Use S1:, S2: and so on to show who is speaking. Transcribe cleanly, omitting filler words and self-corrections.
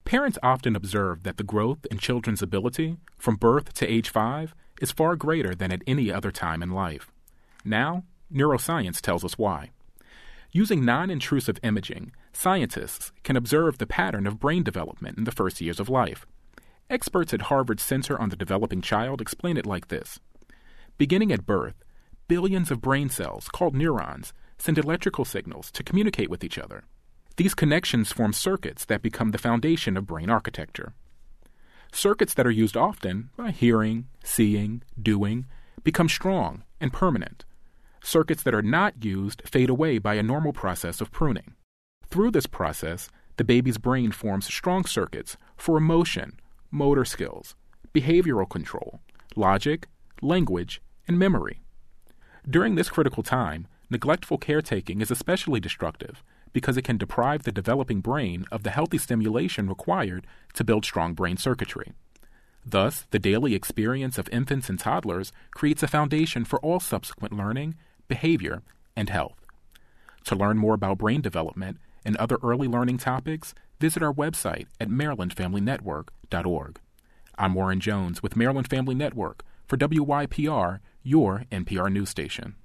S1: Parents often observe that the growth in children's ability from birth to age 5 is far greater than at any other time in life. Now, neuroscience tells us why. Using non-intrusive imaging, scientists can observe the pattern of brain development in the first years of life. Experts at Harvard's Center on the Developing Child explain it like this. Beginning at birth, billions of brain cells, called neurons, send electrical signals to communicate with each other. These connections form circuits that become the foundation of brain architecture. Circuits that are used often by hearing, seeing, doing, become strong and permanent. Circuits that are not used fade away by a normal process of pruning. Through this process, the baby's brain forms strong circuits for emotion, motor skills, behavioral control, logic, language, and memory. During this critical time, neglectful caretaking is especially destructive because it can deprive the developing brain of the healthy stimulation required to build strong brain circuitry. Thus, the daily experience of infants and toddlers creates a foundation for all subsequent learning, behavior, and health. To learn more about brain development and other early learning topics, visit our website at marylandfamilynetwork.org. I'm Warren Jones with Maryland Family Network for WYPR, your NPR news station.